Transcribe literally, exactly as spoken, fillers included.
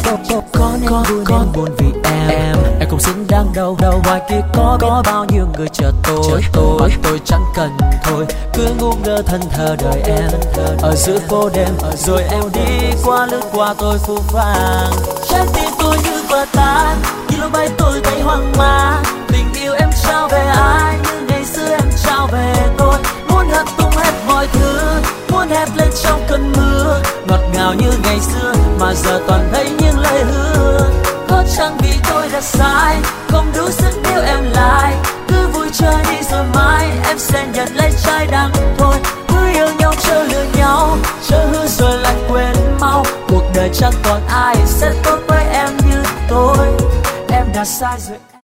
Có nên vui nên buồn vì em Em, em không xứng đáng đâu đâu. Ngoài kia có có bao nhiêu người chờ tôi chờ tôi Mà tôi chẳng cần thôi. Cứ ngu ngơ thân thờ đợi em ở giữa phố đêm. Rồi em đi qua lướt qua tôi phũ phàng. Trái tim tôi như vỡ tan, khi lúc bay tôi thấy hoang mang. Tình yêu em trao về ai như ngày xưa em trao về tôi. Muốn hất tung hết mọi thứ, muốn hét lên trong cơn mưa. Ngọt ngào như ngày xưa mà giờ toàn thấy những lời hứa. Có chăng vì tôi đã sai, không đủ sức yêu em lại. Cứ vui chơi đi rồi mai em sẽ nhận lấy trái đắng thôi. Cứ yêu nhau chớ lừa nhau, chớ hứa rồi lại quên mau. Cuộc đời chẳng còn ai sẽ tốt với em như tôi. Em đã sai rồi.